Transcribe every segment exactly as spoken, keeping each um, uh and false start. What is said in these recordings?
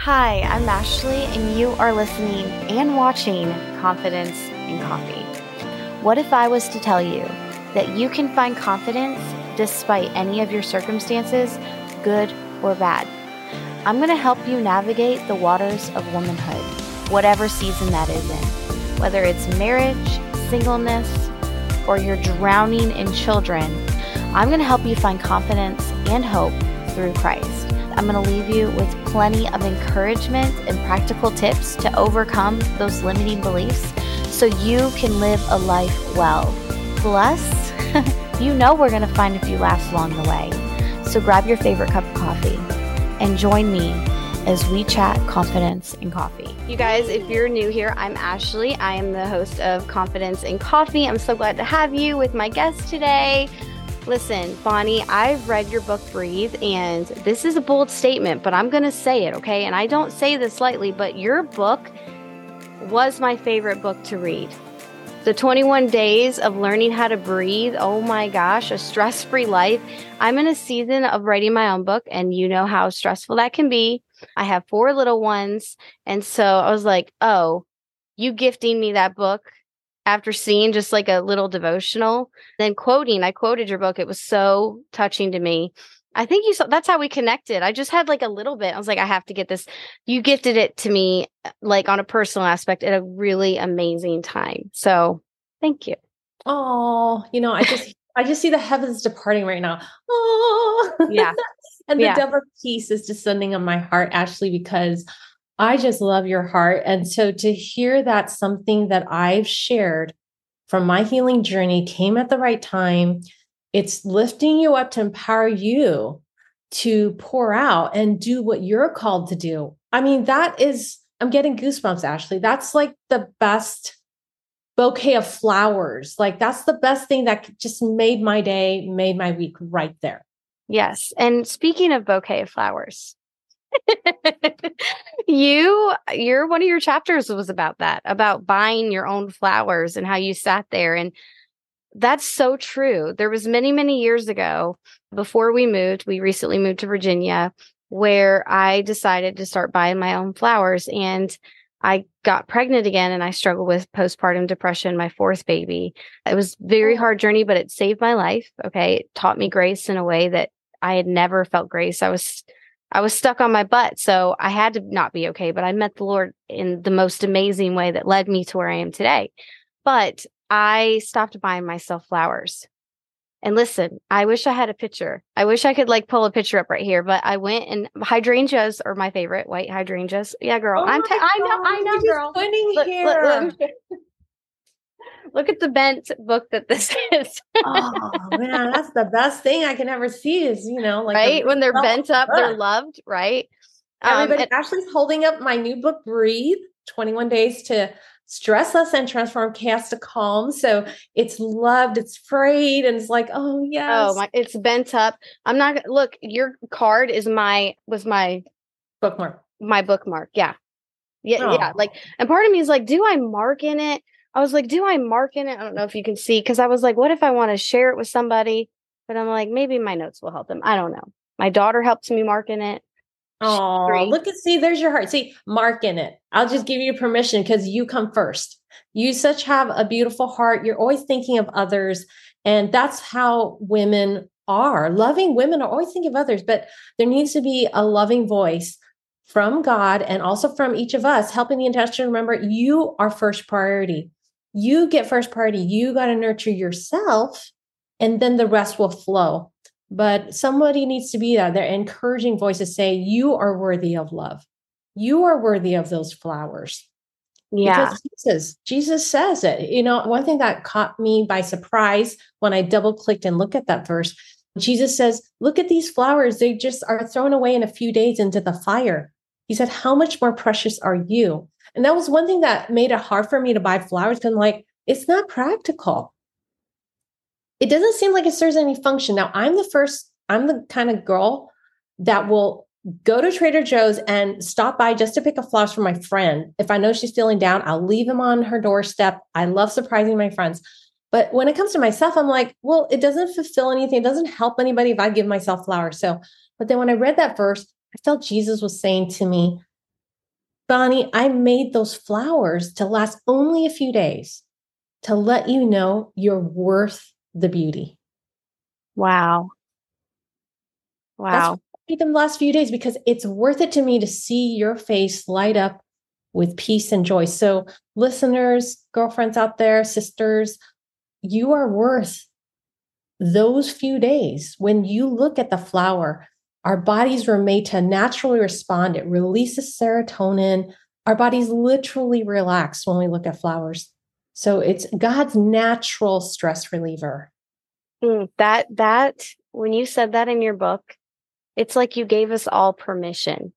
Hi, I'm Ashley, and you are listening and watching Confidence in Coffee. What if I was to tell you that you can find confidence despite any of your circumstances, good or bad? I'm going to help you navigate the waters of womanhood, whatever season that is in. Whether it's marriage, singleness, or you're drowning in children, I'm going to help you find confidence and hope through Christ. I'm going to leave you with plenty of encouragement and practical tips to overcome those limiting beliefs so you can live a life well. Plus, you know we're going to find a few laughs along the way. So grab your favorite cup of coffee and join me as we chat confidence in coffee. You guys, if you're new here, I'm Ashley. I am the host of Confidence in Coffee. I'm so glad to have you with my guest today. Listen, Bonnie, I've read your book, Breathe, and this is a bold statement, but I'm going to say it, okay? And I don't say this lightly, but your book was my favorite book to read. The twenty-one days of learning how to breathe. Oh my gosh, a stress-free life. I'm in a season of writing my own book, and you know how stressful that can be. I have four little ones, and so I was like, oh, you gifting me that book after seeing just like a little devotional, then quoting, I quoted your book. It was so touching to me. I think you saw, that's how we connected. I just had like a little bit. I was like, I have to get this. You gifted it to me like on a personal aspect at a really amazing time. So thank you. Oh, you know, I just, I just see the heavens departing right now. Oh, yeah. And the yeah. double peace is descending on my heart, Ashley, because I just love your heart. And so to hear that something that I've shared from my healing journey came at the right time, it's lifting you up to empower you to pour out and do what you're called to do. I mean, that is, I'm getting goosebumps, Ashley. That's like the best bouquet of flowers. Like that's the best thing that just made my day, made my week right there. Yes. And speaking of bouquet of flowers, you, you're one of your chapters was about that, about buying your own flowers and how you sat there. And that's so true. There was many, many years ago before we moved, we recently moved to Virginia, where I decided to start buying my own flowers. And I got pregnant again and I struggled with postpartum depression, my fourth baby. It was a very hard journey, but it saved my life. Okay. It taught me grace in a way that I had never felt grace. I was I was stuck on my butt, so I had to not be okay, but I met the Lord in the most amazing way that led me to where I am today. But I stopped buying myself flowers. And listen, I wish I had a picture. I wish I could like pull a picture up right here, but I went and hydrangeas are my favorite, white hydrangeas. Yeah, girl. Oh I'm t- I know, I know, girl. Look, here. Look, look, look at the bent book that this is. Oh man, that's the best thing I can ever see is, you know, like right when they're bent up, book. They're loved, right? Everybody, um, and- Ashley's holding up my new book, Breathe, twenty-one days to stress less and transform chaos to calm. So it's loved, it's frayed, and it's like, oh yes. Oh my, it's bent up. I'm not gonna look, your card is my was my bookmark. My bookmark. Yeah. Yeah. Oh. Yeah. Like, and part of me is like, do I mark in it? I was like, do I mark in it? I don't know if you can see, because I was like, what if I want to share it with somebody? But I'm like, maybe my notes will help them. I don't know. My daughter helped me mark in it. Oh, look at, see, there's your heart. See, mark in it. I'll just give you permission because you come first. You such have a beautiful heart. You're always thinking of others. And that's how women are. Loving women are always thinking of others, but there needs to be a loving voice from God and also from each of us, helping the intention. Remember, you are first priority. You get first priority. You got to nurture yourself, and then the rest will flow. But somebody needs to be there. They're encouraging voices say, you are worthy of love. You are worthy of those flowers. Yeah. Because Jesus, Jesus says it. You know, one thing that caught me by surprise when I double clicked and looked at that verse, Jesus says, look at these flowers. They just are thrown away in a few days into the fire. He said, how much more precious are you? And that was one thing that made it hard for me to buy flowers. Because I'm like, it's not practical. It doesn't seem like it serves any function. Now, I'm the first, I'm the kind of girl that will go to Trader Joe's and stop by just to pick up flowers for my friend. If I know she's feeling down, I'll leave them on her doorstep. I love surprising my friends. But when it comes to myself, I'm like, well, it doesn't fulfill anything. It doesn't help anybody if I give myself flowers. So, but then when I read that verse, I felt Jesus was saying to me, Bonnie, I made those flowers to last only a few days to let you know you're worth the beauty. Wow. That's why Wow. I made them the last few days, because it's worth it to me to see your face light up with peace and joy. So listeners, girlfriends out there, sisters, you are worth those few days. When you look at the flower, our bodies were made to naturally respond. It releases serotonin. Our bodies literally relax when we look at flowers. So it's God's natural stress reliever. Mm, that, that, when you said that in your book, it's like you gave us all permission.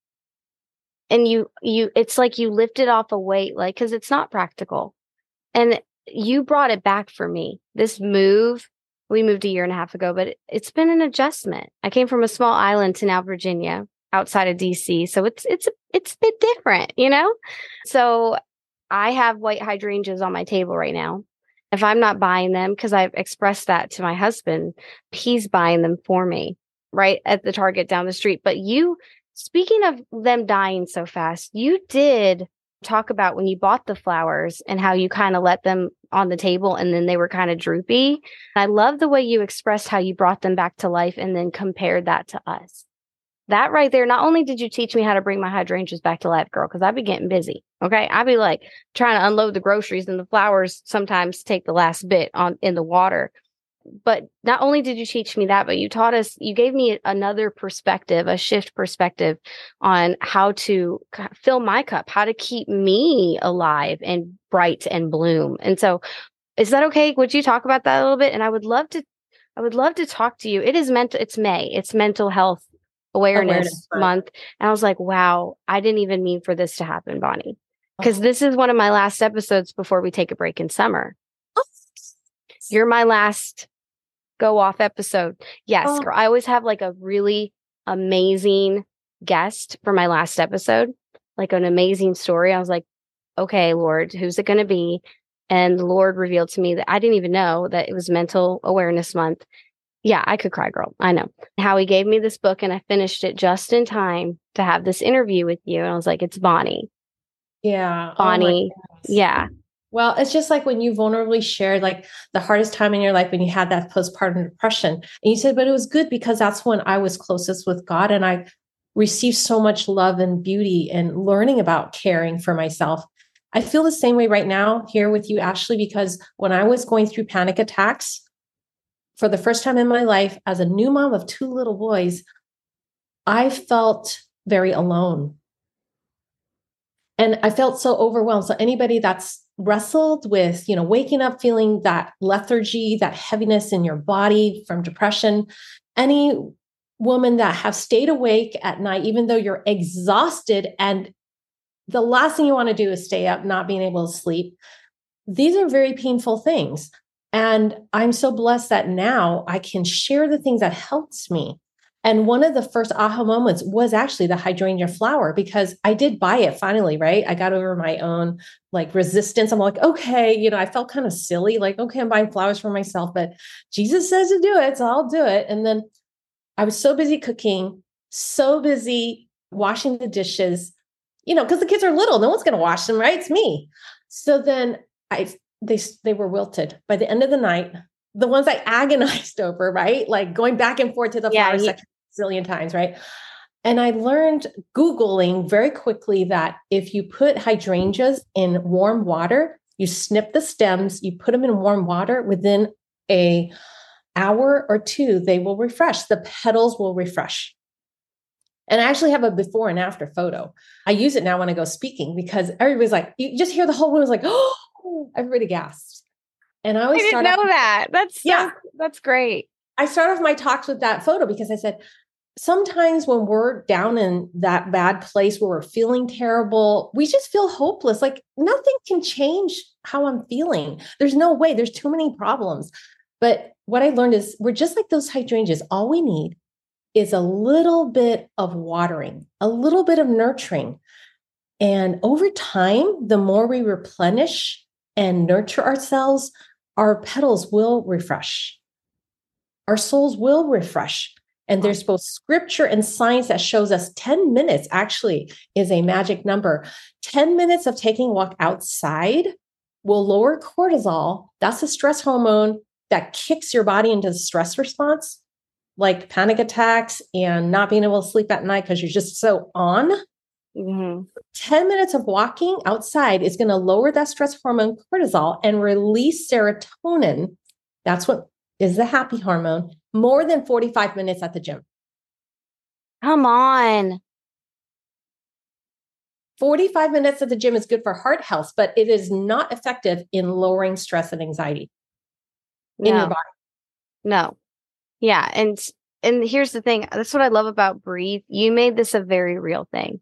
And you, you, it's like you lifted off a weight, like, cause it's not practical. And you brought it back for me. This move, we moved a year and a half ago, but it, it's been an adjustment. I came from a small island to now Virginia, outside of D C. So it's, it's, it's a bit different, you know? So I have white hydrangeas on my table right now. If I'm not buying them, because I've expressed that to my husband, he's buying them for me right at the Target down the street. But you, speaking of them dying so fast, you did talk about when you bought the flowers and how you kind of let them on the table and then they were kind of droopy. I love the way you expressed how you brought them back to life and then compared that to us. That right there, not only did you teach me how to bring my hydrangeas back to life, girl, because I'd be getting busy. Okay. I'd be like trying to unload the groceries and the flowers sometimes take the last bit on in the water. But not only did you teach me that, but you taught us, you gave me another perspective, a shift perspective on how to fill my cup, how to keep me alive and bright and bloom. And so is that okay? Would you talk about that a little bit? And I would love to, I would love to talk to you. It is mental, it's May, it's mental health awareness, awareness month. And I was like, wow, I didn't even mean for this to happen, Bonnie, because this is one of my last episodes before we take a break in summer. You're my last go off episode. Yes, oh. girl. I always have like a really amazing guest for my last episode, like an amazing story. I was like, okay, Lord, who's it going to be? And the Lord revealed to me that I didn't even know that it was Mental Awareness Month. Yeah, I could cry, girl. I know how he gave me this book and I finished it just in time to have this interview with you. And I was like, it's Bonnie. Yeah. Bonnie. Oh yeah. Well, it's just like when you vulnerably shared like the hardest time in your life when you had that postpartum depression. And you said, but it was good because that's when I was closest with God and I received so much love and beauty and learning about caring for myself. I feel the same way right now here with you, Ashley, because when I was going through panic attacks for the first time in my life as a new mom of two little boys, I felt very alone. And I felt so overwhelmed. So anybody that's wrestled with, you know, waking up feeling that lethargy, that heaviness in your body from depression, any woman that have stayed awake at night, even though you're exhausted and the last thing you want to do is stay up, not being able to sleep. These are very painful things. And I'm so blessed that now I can share the things that helped me. And one of the first aha moments was actually the hydrangea flower, because I did buy it finally, right? I got over my own like resistance. I'm like, okay, you know, I felt kind of silly, like, okay, I'm buying flowers for myself, but Jesus says to do it, so I'll do it. And then I was so busy cooking, so busy washing the dishes, you know, because the kids are little, no one's going to wash them, right? It's me. So then I, they, they were wilted by the end of the night. The ones I agonized over, right? Like going back and forth to the yeah, flower he- section a zillion times, right? And I learned Googling very quickly that if you put hydrangeas in warm water, you snip the stems, you put them in warm water, within a hour or two, they will refresh. The petals will refresh. And I actually have a before and after photo. I use it now when I go speaking because everybody's like, you just hear the whole room is like, oh, everybody gasps. And I always I didn't start know off, that. That's so, yeah, that's great. I start off my talks with that photo because I said, sometimes when we're down in that bad place where we're feeling terrible, we just feel hopeless. Like nothing can change how I'm feeling. There's no way. There's too many problems. But what I learned is we're just like those hydrangeas. All we need is a little bit of watering, a little bit of nurturing. And over time, the more we replenish and nurture ourselves, our petals will refresh. Our souls will refresh. And there's both scripture and science that shows us ten minutes actually is a magic number. ten minutes of taking a walk outside will lower cortisol. That's a stress hormone that kicks your body into the stress response, like panic attacks and not being able to sleep at night because you're just so on. Mm-hmm. ten minutes of walking outside is going to lower that stress hormone cortisol and release serotonin. That's what is the happy hormone, more than forty-five minutes at the gym. Come on. forty-five minutes at the gym is good for heart health, but it is not effective in lowering stress and anxiety no. in your body. No. Yeah. And, and here's the thing. That's what I love about Breathe. You made this a very real thing,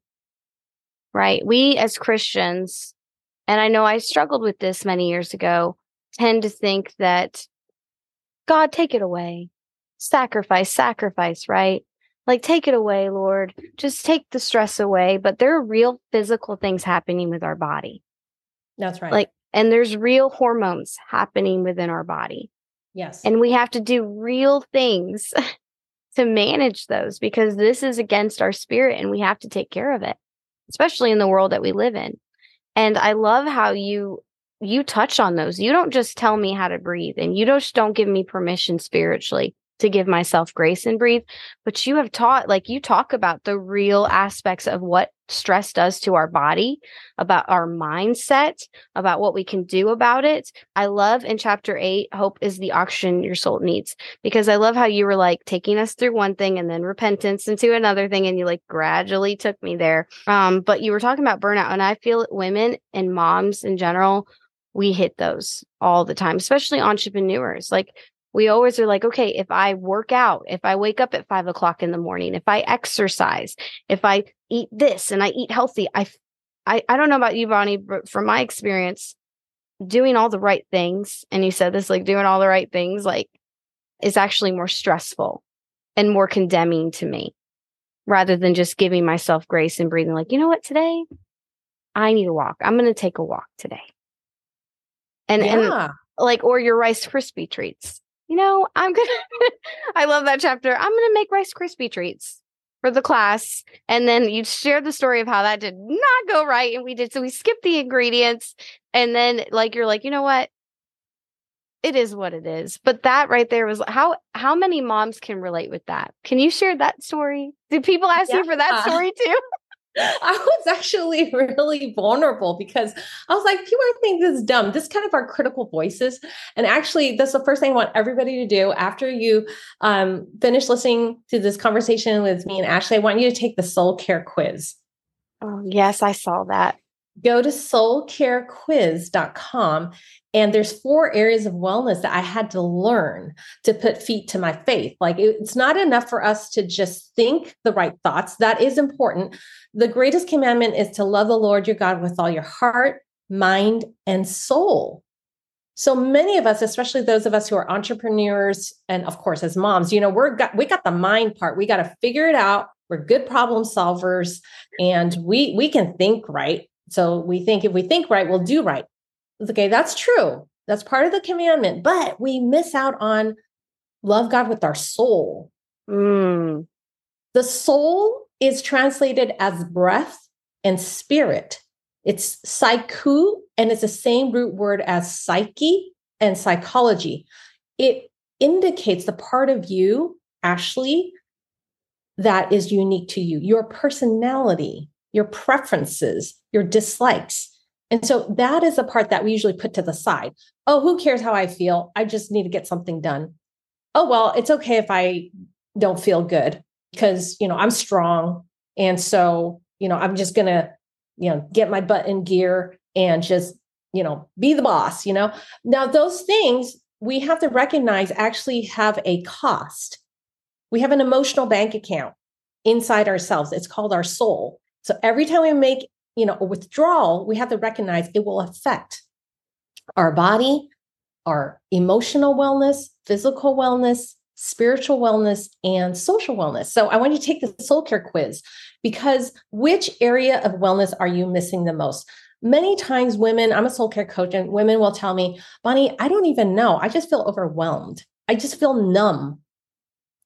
right? We as Christians, and I know I struggled with this many years ago, tend to think that God, take it away. Sacrifice, sacrifice, right? Like, take it away, Lord. Just take the stress away. But there are real physical things happening with our body. That's right. Like, and there's real hormones happening within our body. Yes. And we have to do real things to manage those because this is against our spirit and we have to take care of it, especially in the world that we live in. And I love how you you touch on those. You don't just tell me how to breathe, and you just don't give me permission spiritually to give myself grace and breathe, but you have taught, like you talk about the real aspects of what stress does to our body, about our mindset, about what we can do about it. I love in chapter eight, hope is the oxygen your soul needs, because I love how you were like taking us through one thing and then repentance into another thing. And you like gradually took me there. Um, but you were talking about burnout, and I feel women and moms in general, we hit those all the time, especially entrepreneurs. Like, we always are like, okay, if I work out, if I wake up at five o'clock in the morning, if I exercise, if I eat this and I eat healthy, I, I, I don't know about you, Bonnie, but from my experience, doing all the right things, and you said this, like doing all the right things, like is actually more stressful and more condemning to me rather than just giving myself grace and breathing. Like, you know what, today I need a walk. I'm going to take a walk today. And, yeah. and like, or your Rice Krispie treats. You know, I'm going to, I love that chapter. I'm going to make Rice Krispie treats for the class. And then you shared the story of how that did not go right. And we did. So we skipped the ingredients. And then like, you're like, you know what? It is what it is. But that right there was how, how many moms can relate with that? Can you share that story? Did people ask yeah. you for that story too? I was actually really vulnerable because I was like, people are thinking this is dumb. This is kind of our critical voices. And actually, that's the first thing I want everybody to do after you um, finish listening to this conversation with me and Ashley. I want you to take the soul care quiz. Oh, yes, I saw that. Go to soul care quiz dot com. And there's four areas of wellness that I had to learn to put feet to my faith. Like, it's not enough for us to just think the right thoughts. That is important. The greatest commandment is to love the Lord your God with all your heart, mind, and soul. So many of us, especially those of us who are entrepreneurs, and of course, as moms, you know, we're got, we got the mind part. We got to figure it out. We're good problem solvers, and we we can think right. So we think if we think right, we'll do right. Okay, that's true. That's part of the commandment, but we miss out on love God with our soul. Mm. The soul is translated as breath and spirit. It's psyche, and it's the same root word as psyche and psychology. It indicates the part of you, Ashley, that is unique to you, your personality, your preferences, your dislikes. And so that is the part that we usually put to the side. Oh, who cares how I feel? I just need to get something done. Oh, well, it's okay if I don't feel good because, you know, I'm strong. And so, you know, I'm just going to, you know, get my butt in gear and just, you know, be the boss, you know. Now, those things we have to recognize actually have a cost. We have an emotional bank account inside ourselves. It's called our soul. So every time we make you know, a withdrawal, we have to recognize it will affect our body, our emotional wellness, physical wellness, spiritual wellness, and social wellness. So I want you to take the soul care quiz, because which area of wellness are you missing the most? Many times women, I'm a soul care coach, and women will tell me, Bonnie, I don't even know. I just feel overwhelmed. I just feel numb.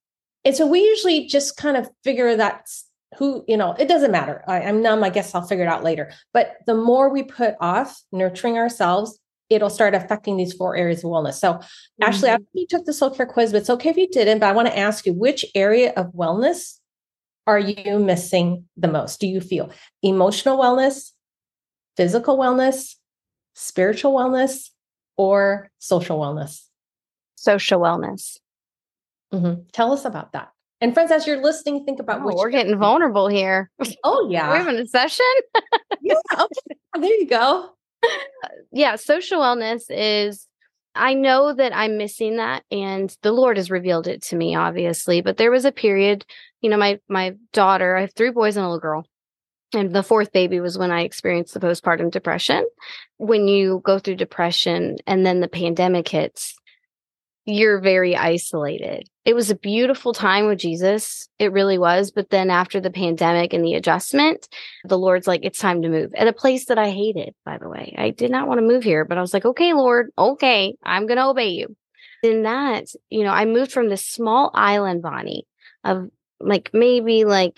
And so we usually just kind of figure that's who, you know, it doesn't matter. I, I'm numb. I guess I'll figure it out later. But the more we put off nurturing ourselves, it'll start affecting these four areas of wellness. So mm-hmm. Ashley, I think you took the soul care quiz, but it's okay if you didn't, but I want to ask you, which area of wellness are you missing the most? Do you feel emotional wellness, physical wellness, spiritual wellness, or social wellness? Social wellness. Mm-hmm. Tell us about that. And friends, as you're listening, think about oh, which we're getting vulnerable here. Oh, yeah. We're having a session. yeah. Okay. There you go. Yeah. Social wellness is, I know that I'm missing that, and the Lord has revealed it to me, obviously. But there was a period, you know, my, my daughter, I have three boys and a little girl. And the fourth baby was when I experienced the postpartum depression. When you go through depression and then the pandemic hits, you're very isolated. It was a beautiful time with Jesus. It really was. But then after the pandemic and the adjustment, the Lord's like, it's time to move at a place that I hated, by the way. I did not want to move here, but I was like, okay, Lord, okay, I'm going to obey you. In that, you know, I moved from this small island, Bonnie, of like maybe like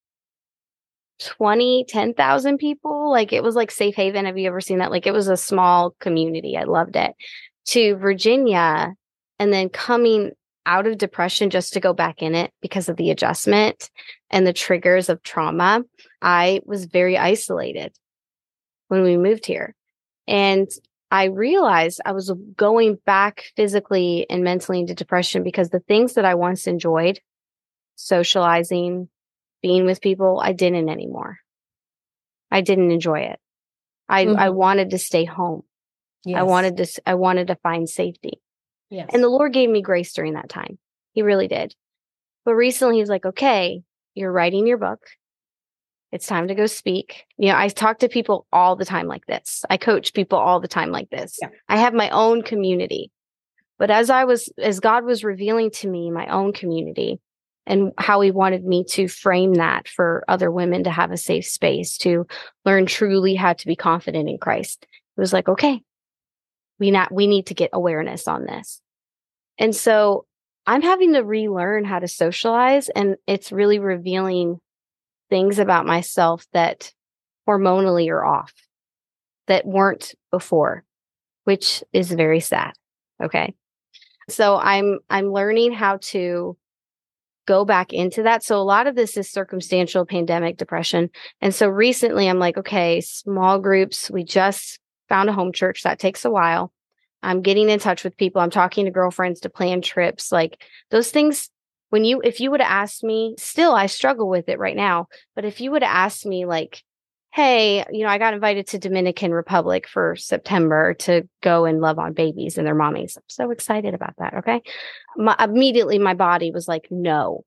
twenty, ten thousand people. Like it was like Safe Haven. Have you ever seen that? Like it was a small community. I loved it. To Virginia, and then coming out of depression just to go back in it because of the adjustment and the triggers of trauma. I was very isolated when we moved here. And I realized I was going back physically and mentally into depression because the things that I once enjoyed, socializing, being with people, I didn't anymore. I didn't enjoy it. I, mm-hmm. I wanted to stay home. Yes. I wanted to, I wanted to find safety. Yes. And the Lord gave me grace during that time. He really did. But recently he's like, okay, you're writing your book. It's time to go speak. You know, I talk to people all the time like this. I coach people all the time like this. Yeah. I have my own community. But as I was, as God was revealing to me my own community and how he wanted me to frame that for other women to have a safe space, to learn truly how to be confident in Christ, it was like, okay, we not, we need to get awareness on this. And so I'm having to relearn how to socialize, and it's really revealing things about myself that hormonally are off, that weren't before, which is very sad. Okay. So I'm, I'm learning how to go back into that. So a lot of this is circumstantial pandemic depression. And so recently I'm like, okay, small groups. We just found a home church. That takes a while. I'm getting in touch with people. I'm talking to girlfriends to plan trips. Like those things, when you, if you would have asked me, still, I struggle with it right now. But if you would have asked me like, hey, you know, I got invited to Dominican Republic for September to go and love on babies and their mommies. I'm so excited about that. Okay. My, immediately my body was like, no,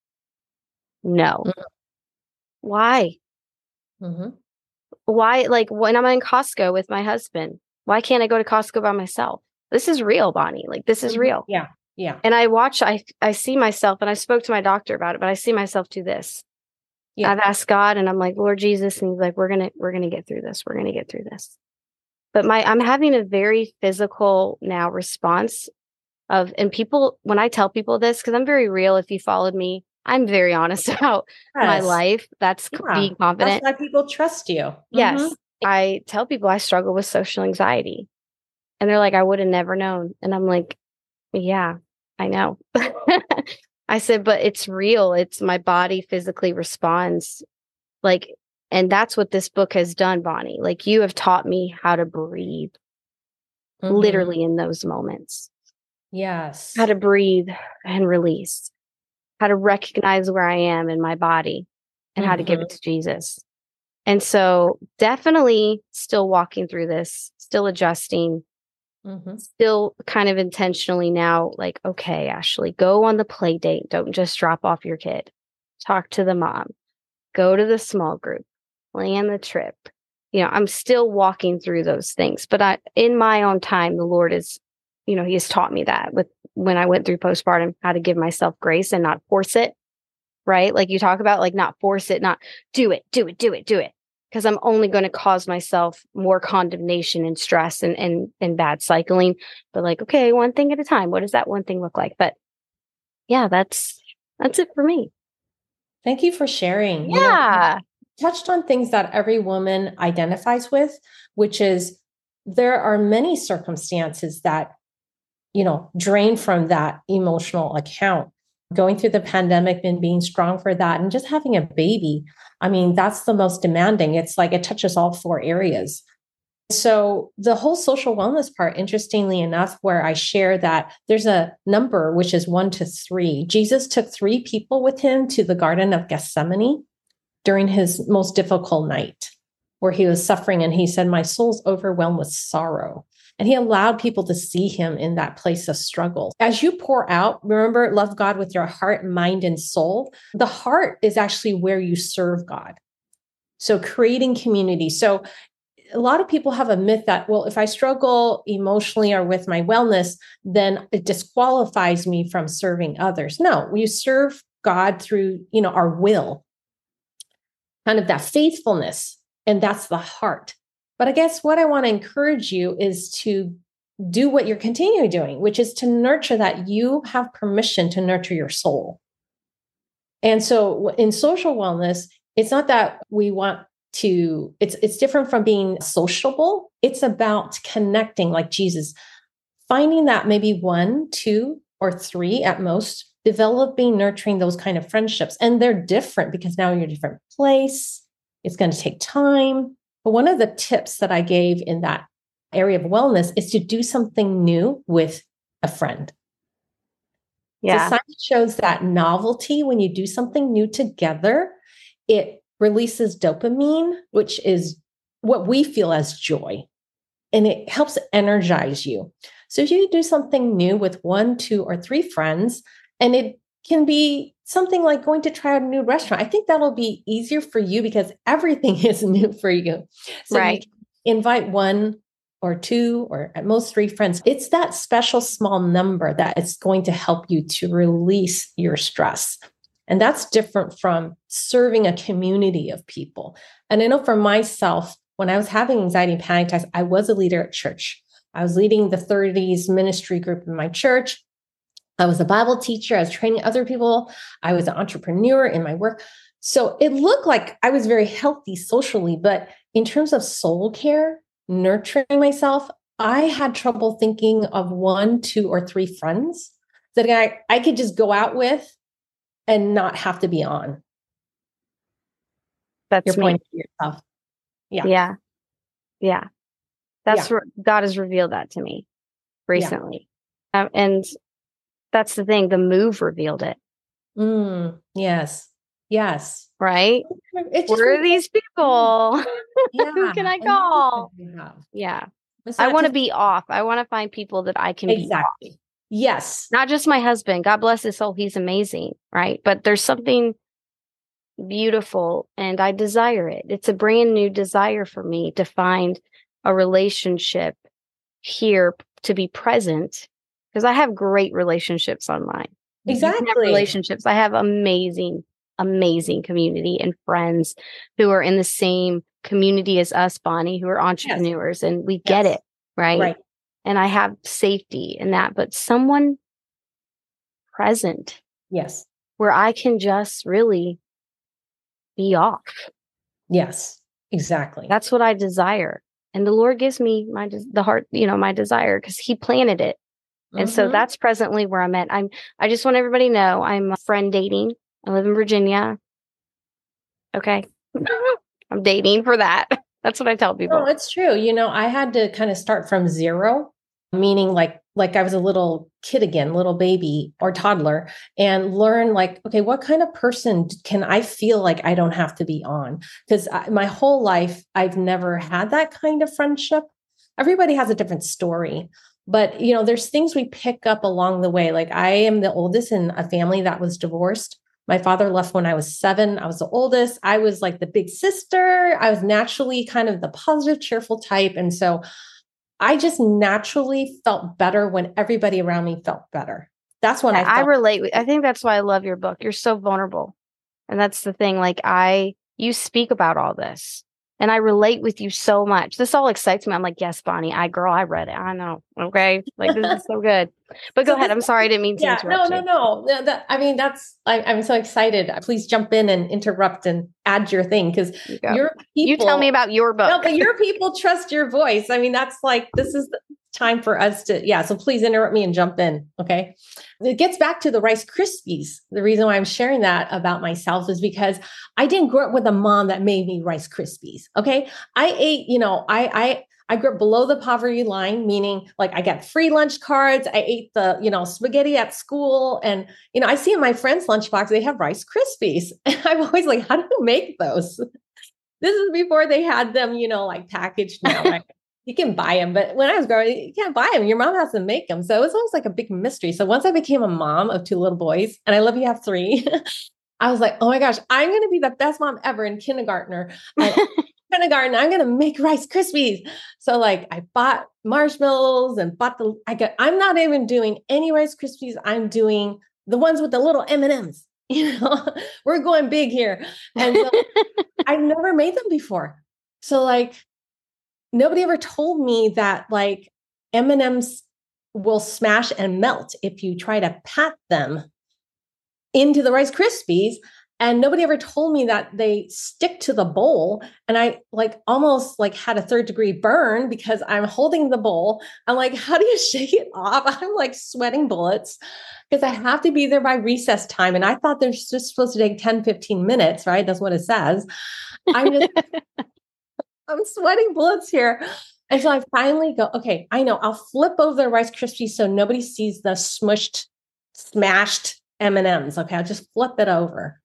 no. Mm-hmm. Why? Mm-hmm. Why? Like when I'm in Costco with my husband, why can't I go to Costco by myself? This is real, Bonnie. Like this is real. Yeah. Yeah. And I watch, I, I see myself, and I spoke to my doctor about it, but I see myself do this. Yeah. I've asked God, and I'm like, Lord Jesus. And he's like, we're going to, we're going to get through this. We're going to get through this. But my, I'm having a very physical now response of, and people, when I tell people this, cause I'm very real. If you followed me, I'm very honest about yes. my life. That's yeah. being confident. That's why people trust you. Yes. Mm-hmm. I tell people I struggle with social anxiety, and they're like, I would have never known. And I'm like, yeah, I know. I said, but it's real. It's my body physically responds like, and that's what this book has done, Bonnie. Like you have taught me how to breathe mm-hmm. literally in those moments. Yes. How to breathe and release, how to recognize where I am in my body and mm-hmm. how to give it to Jesus. And so definitely still walking through this, still adjusting, mm-hmm. still kind of intentionally now like, okay, Ashley, go on the play date. Don't just drop off your kid. Talk to the mom. Go to the small group. Plan the trip. You know, I'm still walking through those things. But I, in my own time, the Lord is, you know, he has taught me that with when I went through postpartum, how to give myself grace and not force it. Right? Like you talk about, like not force it, not do it, do it, do it, do it. Because I'm only going to cause myself more condemnation and stress and, and, and bad cycling. But like, okay, one thing at a time. What does that one thing look like? But yeah, that's, That's it for me. Thank you for sharing. Yeah. You know, touched on things that every woman identifies with, which is there are many circumstances that, you know, drain from that emotional account. Going through the pandemic and being strong for that and just having a baby. I mean, that's the most demanding. It's like it touches all four areas. So the whole social wellness part, interestingly enough, where I share that there's a number, which is one to three. Jesus took three people with him to the Garden of Gethsemane during his most difficult night where he was suffering. And he said, my soul's overwhelmed with sorrow. And he allowed people to see him in that place of struggle. As you pour out, remember, love God with your heart, mind, and soul. The heart is actually where you serve God. So creating community. So a lot of people have a myth that, well, if I struggle emotionally or with my wellness, then it disqualifies me from serving others. No, you serve God through, you know, our will, kind of that faithfulness. And that's the heart. But I guess what I want to encourage you is to do what you're continuing doing, which is to nurture that. You have permission to nurture your soul. And so in social wellness, it's not that we want to, it's, it's different from being sociable. It's about connecting like Jesus, finding that maybe one, two, or three at most, developing, nurturing those kind of friendships. And they're different because now you're in a different place. It's going to take time. But one of the tips that I gave in that area of wellness is to do something new with a friend. Yeah. So science shows that novelty, when you do something new together, it releases dopamine, which is what we feel as joy. And it helps energize you. So if you do something new with one, two, or three friends, and it can be something like going to try a new restaurant, I think that'll be easier for you because everything is new for you. So right. You invite one or two, or at most three friends. It's that special small number that is going to help you to release your stress. And that's different from serving a community of people. And I know for myself, when I was having anxiety and panic attacks, I was a leader at church. I was leading the thirties ministry group in my church. I was a Bible teacher. I was training other people. I was an entrepreneur in my work. So it looked like I was very healthy socially, but in terms of soul care, nurturing myself, I had trouble thinking of one, two, or three friends that I, I could just go out with and not have to be on. That's You're me. pointing to yourself. Yeah. Yeah. Yeah. That's Yeah. where God has revealed that to me recently. Yeah. Um, and that's the thing. The move revealed it. Mm, yes. Yes. Right? It's just where are these people? Yeah. Who can I call? Yeah. I want to just be off. I want to find people that I can exactly. be off. Yes. Not just my husband. God bless his soul. He's amazing. Right. But there's something beautiful and I desire it. It's a brand new desire for me to find a relationship here to be present, because I have great relationships online. Exactly. Have relationships. I have amazing, amazing community and friends who are in the same community as us, Bonnie, who are entrepreneurs, yes. And we get yes. it. Right? Right. And I have safety in that, but someone present. Yes. Where I can just really be off. Yes, exactly. That's what I desire. And the Lord gives me my, the heart, you know, my desire, because he planted it. And mm-hmm. so that's presently where I'm at. I'm, I just want everybody to know I'm friend dating. I live in Virginia. Okay. I'm dating for that. That's what I tell people. No, it's true. You know, I had to kind of start from zero, meaning like, like I was a little kid again, little baby or toddler, and learn like, okay, what kind of person can I feel like I don't have to be on? Because my whole life, I've never had that kind of friendship. Everybody has a different story, but you know, there's things we pick up along the way. Like I am the oldest in a family that was divorced. My father left when I was seven. I was the oldest. I was like the big sister. I was naturally kind of the positive, cheerful type. And so I just naturally felt better when everybody around me felt better. That's when yeah, I felt- I relate with, I think that's why I love your book. You're so vulnerable. And that's the thing. Like I, you speak about all this And I relate with you so much. This all excites me. I'm like, yes, Bonnie, I girl, I read it. I know. Okay. Like this is so good. But go So ahead. this, I'm sorry. I didn't mean to yeah, no, interrupt no, you. no. No, that, I mean, that's, I, I'm so excited. Please jump in and interrupt and add your thing because You go. your You tell me people, about your book. no, but your people trust your voice. I mean, that's like, this is the time for us to, yeah. So please interrupt me and jump in. Okay. It gets back to the Rice Krispies. The reason why I'm sharing that about myself is because I didn't grow up with a mom that made me Rice Krispies. Okay. I ate, you know, I, I, I grew up below the poverty line, meaning like I got free lunch cards. I ate the, you know, spaghetti at school. And, you know, I see in my friends' lunchbox, they have Rice Krispies. And I'm always like, how do you make those? This is before they had them, you know, like packaged now, right? You can buy them, but when I was growing, you can't buy them. Your mom has to make them. So it was always like a big mystery. So once I became a mom of two little boys, and I love you have three, I was like, oh my gosh, I'm going to be the best mom ever in kindergartner. And kindergarten, I'm going to make Rice Krispies. So like I bought marshmallows and bought the, I got, I'm not even doing any Rice Krispies. I'm doing the ones with the little M and M's, you know, we're going big here. And so I never made them before. So like, nobody ever told me that like M and M's will smash and melt if you try to pat them into the Rice Krispies. And nobody ever told me that they stick to the bowl. And I like almost like had a third degree burn because I'm holding the bowl. I'm like, how do you shake it off? I'm like sweating bullets because I have to be there by recess time. And I thought they're just supposed to take ten, fifteen minutes, right? That's what it says. I'm just, I'm sweating bullets here. And so I finally go, okay, I know I'll flip over the Rice Krispies so nobody sees the smushed, smashed M and M's. Okay. I'll just flip it over.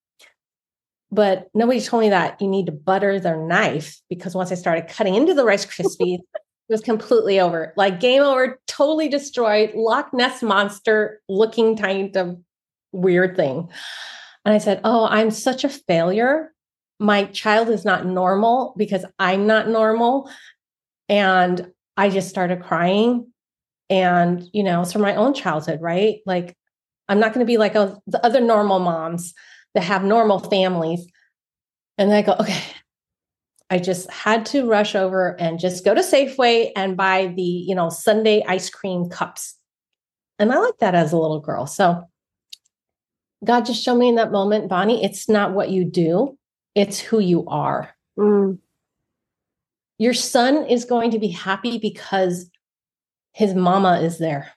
But nobody told me that you need to butter their knife because once I started cutting into the Rice Krispies, it was completely over. Like game over, totally destroyed, Loch Ness monster looking kind of weird thing. And I said, oh, I'm such a failure. My child is not normal because I'm not normal. And I just started crying. And, you know, it's from my own childhood, right? Like, I'm not going to be like oh, the other normal moms that have normal families. And I go, okay, I just had to rush over and just go to Safeway and buy the, you know, Sunday ice cream cups. And I like that as a little girl. So God just showed me in that moment, Bonnie, it's not what you do. It's who you are. Mm. Your son is going to be happy because his mama is there.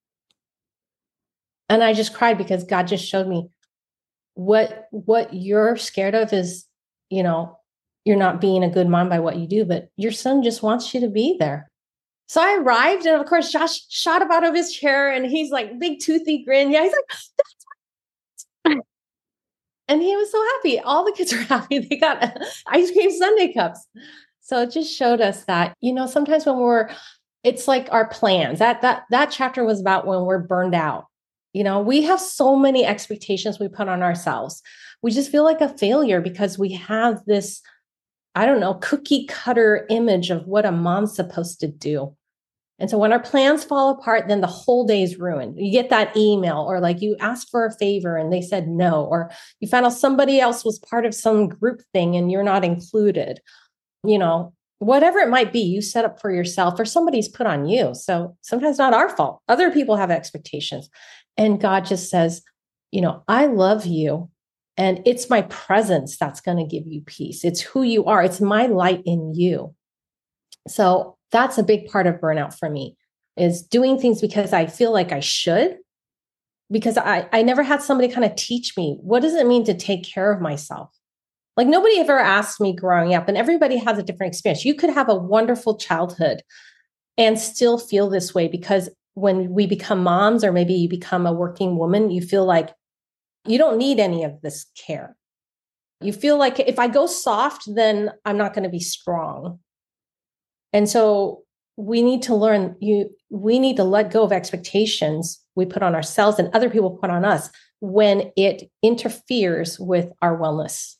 And I just cried because God just showed me what, what you're scared of is, you know, you're not being a good mom by what you do, but your son just wants you to be there. So I arrived and of course, Josh shot up out of his chair and he's like big toothy grin. Yeah. He's like, that's and he was so happy. All the kids were happy. They got ice cream sundae cups. So it just showed us that, you know, sometimes when we're, it's like our plans that, that, that chapter was about when we're burned out. You know, we have so many expectations we put on ourselves. We just feel like a failure because we have this, I don't know, cookie cutter image of what a mom's supposed to do. And so when our plans fall apart, then the whole day is ruined. You get that email or like you asked for a favor and they said no, or you found out somebody else was part of some group thing and you're not included. You know, whatever it might be, you set up for yourself or somebody's put on you. So sometimes not our fault. Other people have expectations. And God just says, you know, I love you. And it's my presence that's going to give you peace. It's who you are. It's my light in you. So that's a big part of burnout for me is doing things because I feel like I should, because I, I never had somebody kind of teach me, what does it mean to take care of myself? Like nobody ever asked me growing up, and everybody has a different experience. You could have a wonderful childhood and still feel this way because when we become moms, or maybe you become a working woman, you feel like you don't need any of this care. You feel like if I go soft, then I'm not going to be strong. And so we need to learn, you, we need to let go of expectations we put on ourselves and other people put on us when it interferes with our wellness.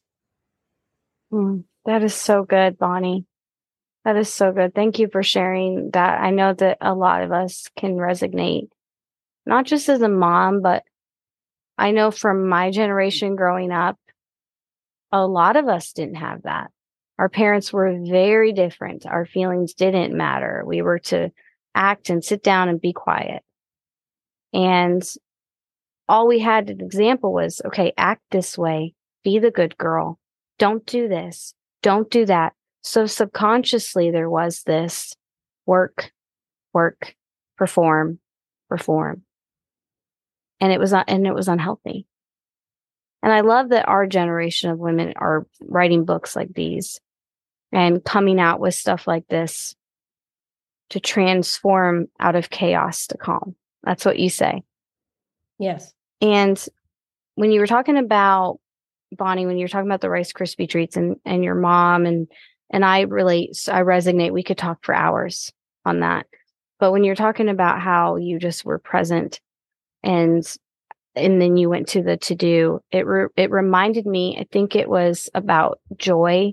Mm, that is so good, Bonnie. That is so good. Thank you for sharing that. I know that a lot of us can resonate, not just as a mom, but I know from my generation growing up, a lot of us didn't have that. Our parents were very different. Our feelings didn't matter. We were to act and sit down and be quiet. And all we had an example was, okay, act this way, be the good girl. Don't do this. Don't do that. So subconsciously there was this work, work, perform, perform. And it was, and it was unhealthy. And I love that our generation of women are writing books like these and coming out with stuff like this to transform out of chaos to calm. That's what you say. Yes. And when you were talking about, Bonnie, when you were talking about the Rice Krispie treats and, and your mom, and and I relate, I resonate, we could talk for hours on that. But when you're talking about how you just were present and and then you went to the to-do, it re- it reminded me, I think it was about joy.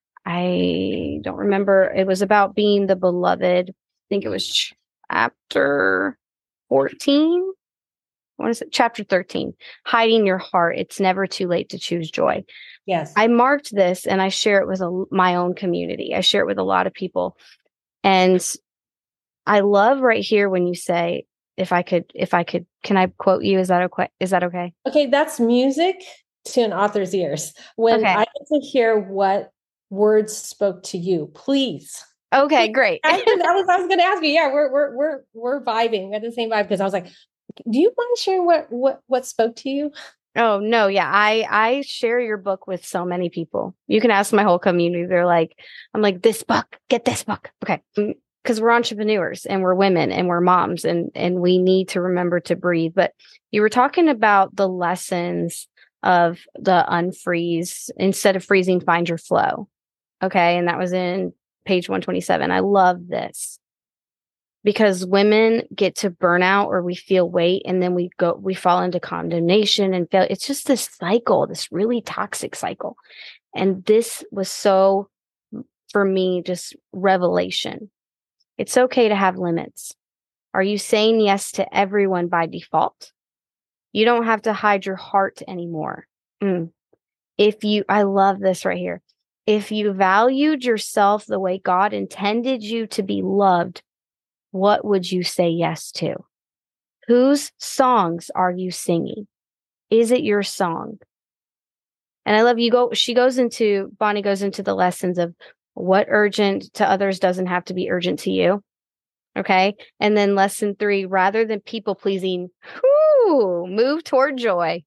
I don't remember. It was about being the beloved. I think it was chapter fourteen. What is it? Chapter thirteen, hiding your heart. It's never too late to choose joy. Yes. I marked this and I share it with a, my own community. I share it with a lot of people. And I love right here when you say, if I could, if I could, can I quote you? Is that okay? Is that okay? Okay. That's music to an author's ears. When Okay. I get to hear what words spoke to you, please. Okay, great. I, that was, I was going to ask you. Yeah, we're, we're, we're, we're vibing. We had the same vibe because I was like, do you mind sharing what, what, what spoke to you? Oh, no. Yeah. I, I share your book with so many people. You can ask my whole community. They're like, I'm like, this book, get this book. Okay. Because we're entrepreneurs and we're women and we're moms and, and we need to remember to breathe. But you were talking about the lessons of the unfreeze. Instead of freezing, find your flow. Okay. And that was in page one twenty-seven. I love this. Because women get to burnout or we feel weight and then we go, we fall into condemnation and fail. It's just this cycle, this really toxic cycle. And this was so, for me, just revelation. It's okay to have limits. Are you saying yes to everyone by default? You don't have to hide your heart anymore. Mm. If you, I love this right here. If you valued yourself the way God intended you to be loved, what would you say yes to? Whose songs are you singing? Is it your song? And I love you go, she goes into, Bonnie goes into the lessons of what urgent to others doesn't have to be urgent to you. Okay. And then lesson three, rather than people pleasing, whoo, move toward joy.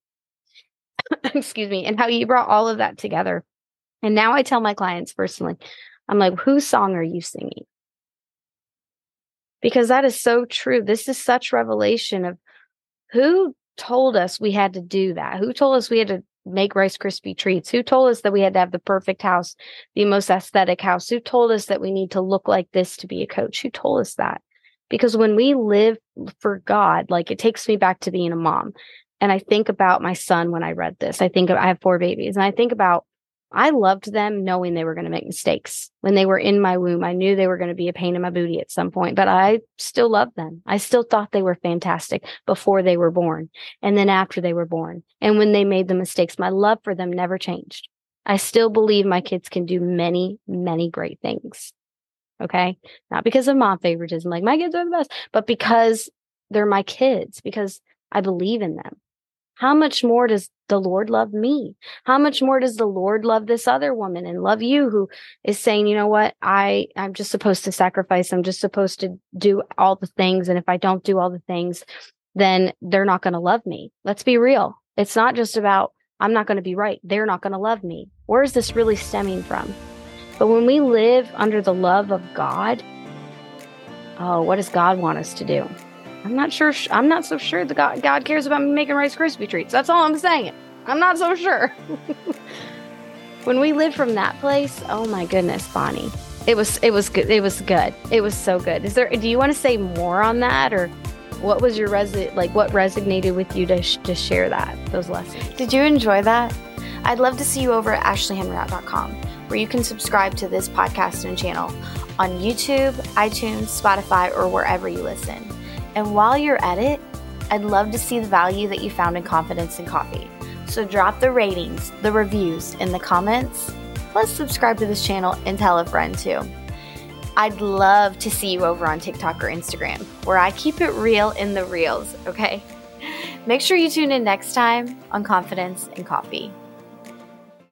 Excuse me. And how you brought all of that together. And now I tell my clients personally, I'm like, whose song are you singing? Because that is so true. This is such revelation of who told us we had to do that? Who told us we had to make Rice Krispie treats? Who told us that we had to have the perfect house, the most aesthetic house? Who told us that we need to look like this to be a coach? Who told us that? Because when we live for God, like it takes me back to being a mom. And I think about my son when I read this. I think of, I have four babies and I think about, I loved them knowing they were going to make mistakes. When they were in my womb, I knew they were going to be a pain in my booty at some point, but I still loved them. I still thought they were fantastic before they were born and then after they were born. And when they made the mistakes, my love for them never changed. I still believe my kids can do many, many great things. Okay. Not because of mom favoritism, like my kids are the best, but because they're my kids, because I believe in them. How much more does the Lord love me? How much more does the Lord love this other woman and love you who is saying, you know what, I, I'm just supposed to sacrifice. I'm just supposed to do all the things. And if I don't do all the things, then they're not going to love me. Let's be real. It's not just about, I'm not going to be right. They're not going to love me. Where is this really stemming from? But when we live under the love of God, oh, what does God want us to do? I'm not sure. I'm not so sure that God, God cares about me making Rice Krispie treats. That's all I'm saying. I'm not so sure. When we live from that place, oh my goodness, Bonnie, it was it was good. It was good. It was so good. Is there? Do you want to say more on that, or what was your resi- like? What resonated with you to sh- to share that those lessons? Did you enjoy that? I'd love to see you over at ashley henrat dot com, where you can subscribe to this podcast and channel on YouTube, iTunes, Spotify, or wherever you listen. And while you're at it, I'd love to see the value that you found in Confidence in Coffee. So drop the ratings, the reviews in the comments. Plus, subscribe to this channel and tell a friend too. I'd love to see you over on TikTok or Instagram, where I keep it real in the reels, okay? Make sure you tune in next time on Confidence and Coffee.